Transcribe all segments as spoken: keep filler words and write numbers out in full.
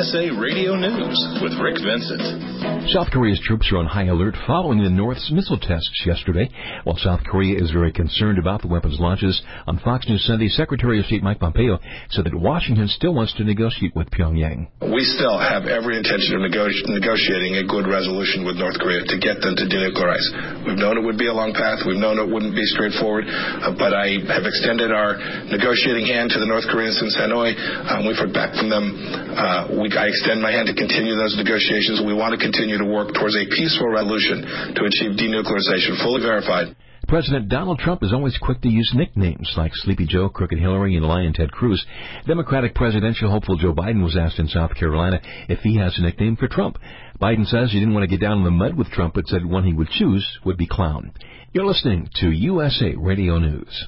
S A Radio News with Rick Vincent. South Korea's troops are on high alert following the North's missile tests yesterday. While South Korea is very concerned about the weapons launches, on Fox News Sunday, Secretary of State Mike Pompeo said that Washington still wants to negotiate with Pyongyang. We still have every intention of nego- negotiating a good resolution with North Korea to get them to denuclearize. We've known it would be a long path. We've known it wouldn't be straightforward, uh, but I have extended our negotiating hand to the North Koreans since Hanoi. Um, we've heard back from them. Uh, we, I extend my hand to continue those negotiations. We want to continue to work towards a peaceful resolution to achieve denuclearization, fully verified. President Donald Trump is always quick to use nicknames like Sleepy Joe, Crooked Hillary, and Lion Ted Cruz. Democratic presidential hopeful Joe Biden was asked in South Carolina if he has a nickname for Trump. Biden says he didn't want to get down in the mud with Trump, but said one he would choose would be clown. You're listening to U S A Radio News.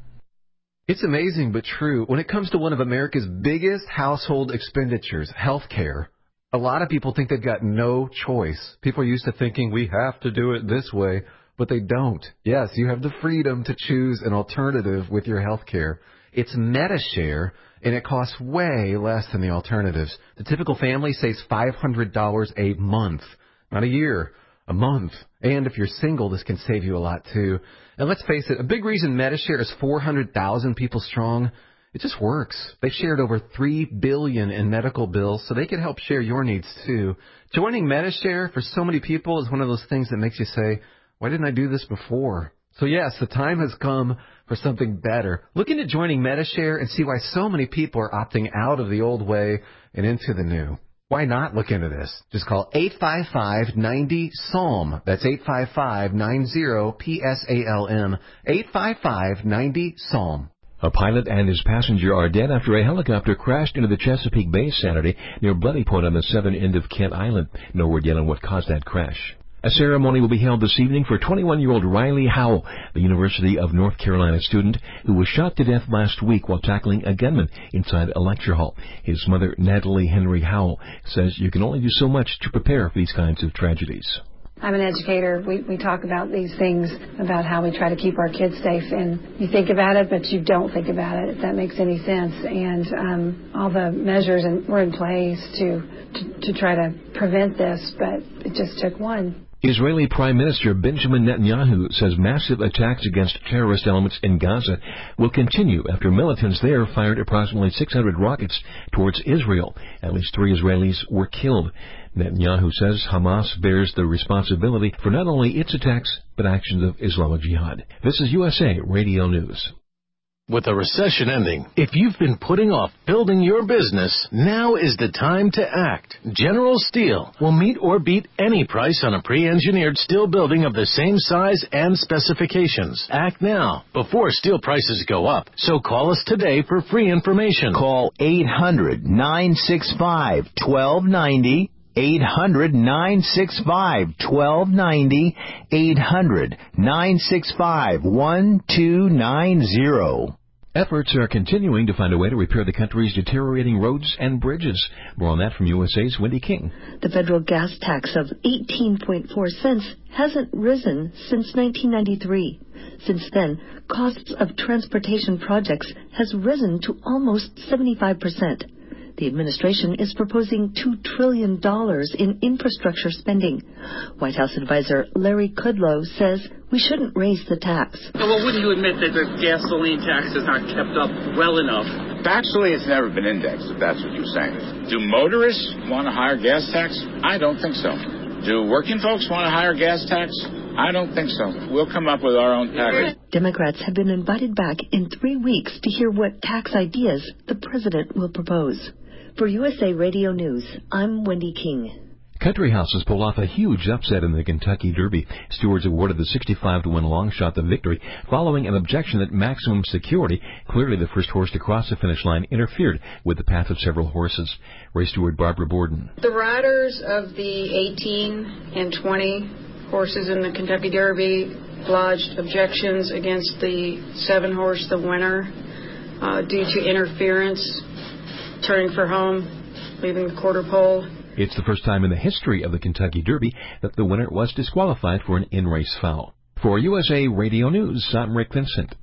It's amazing but true. When it comes to one of America's biggest household expenditures, health care, a lot of people think they've got no choice. People are used to thinking we have to do it this way, but they don't. Yes, you have the freedom to choose an alternative with your health care. It's MediShare, and it costs way less than the alternatives. The typical family saves five hundred dollars a month, not a year, a month. And if you're single, this can save you a lot, too. And let's face it, a big reason MediShare is four hundred thousand people strong, it just works. They've shared over three billion dollars in medical bills, so they can help share your needs, too. Joining MediShare for so many people is one of those things that makes you say, why didn't I do this before? So, yes, the time has come for something better. Look into joining MediShare and see why so many people are opting out of the old way and into the new. Why not look into this? Just call eight five five, nine zero, S A L M. That's eight five five, nine zero, P S A L M. eight five five, nine zero, S A L M. A pilot and his passenger are dead after a helicopter crashed into the Chesapeake Bay Saturday near Bloody Point on the southern end of Kent Island. No word yet on what caused that crash. A ceremony will be held this evening for twenty-one-year-old Riley Howell, the University of North Carolina student who was shot to death last week while tackling a gunman inside a lecture hall. His mother, Natalie Henry Howell, says you can only do so much to prepare for these kinds of tragedies. I'm an educator. We, we talk about these things, about how we try to keep our kids safe. And you think about it, but you don't think about it, if that makes any sense. And um, all the measures in, were in place to, to, to try to prevent this, but it just took one. Israeli Prime Minister Benjamin Netanyahu says massive attacks against terrorist elements in Gaza will continue after militants there fired approximately six hundred rockets towards Israel. At least three Israelis were killed. Netanyahu says Hamas bears the responsibility for not only its attacks, but actions of Islamic Jihad. This is U S A Radio News. With the recession ending, if you've been putting off building your business, now is the time to act. General Steel will meet or beat any price on a pre-engineered steel building of the same size and specifications. Act now, before steel prices go up. So call us today for free information. Call eight hundred, nine six five, one two nine zero. eight hundred, nine six five, one two nine zero. eight hundred, nine six five, one two nine zero. Efforts are continuing to find a way to repair the country's deteriorating roads and bridges. More on that from U S A's Wendy King. The federal gas tax of eighteen point four cents hasn't risen since nineteen ninety-three. Since then, costs of transportation projects has risen to almost seventy-five percent. The administration is proposing two trillion dollars in infrastructure spending. White House advisor Larry Kudlow says we shouldn't raise the tax. Well, wouldn't you admit that the gasoline tax is not kept up well enough? Factually, it's never been indexed, if that's what you're saying. Do motorists want a higher gas tax? I don't think so. Do working folks want a higher gas tax? I don't think so. We'll come up with our own package. Democrats have been invited back in three weeks to hear what tax ideas the president will propose. For U S A Radio News, I'm Wendy King. Country House has pulled off a huge upset in the Kentucky Derby. Stewards awarded the sixty-five to one long shot the victory following an objection that Maximum Security, clearly the first horse to cross the finish line, interfered with the path of several horses. Race steward Barbara Borden. The riders of the eighteen and twenty horses in the Kentucky Derby lodged objections against the seven horse, the winner, uh, due to interference, turning for home, leaving the quarter pole. It's the first time in the history of the Kentucky Derby that the winner was disqualified for an in-race foul. For U S A Radio News, I'm Rick Vincent.